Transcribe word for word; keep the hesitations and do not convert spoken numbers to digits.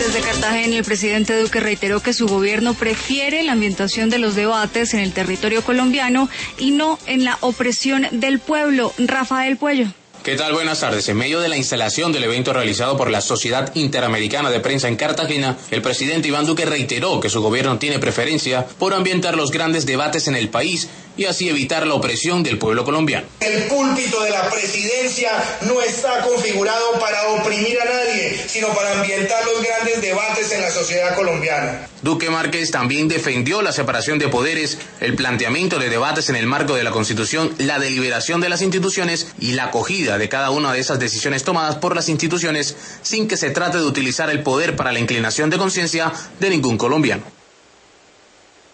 Desde Cartagena, el presidente Duque reiteró que su gobierno prefiere la ambientación de los debates en el territorio colombiano y no en la opresión del pueblo. Rafael Puello. ¿Qué tal? Buenas tardes. En medio de la instalación del evento realizado por la Sociedad Interamericana de Prensa en Cartagena, el presidente Iván Duque reiteró que su gobierno tiene preferencia por ambientar los grandes debates en el país y así evitar la opresión del pueblo colombiano. El púlpito de la presidencia no está configurado para oprimir a nadie, sino para ambientar los grandes debates en la sociedad colombiana. Duque Márquez también defendió la separación de poderes, el planteamiento de debates en el marco de la Constitución, la deliberación de las instituciones y la acogida de cada una de esas decisiones tomadas por las instituciones sin que se trate de utilizar el poder para la inclinación de conciencia de ningún colombiano.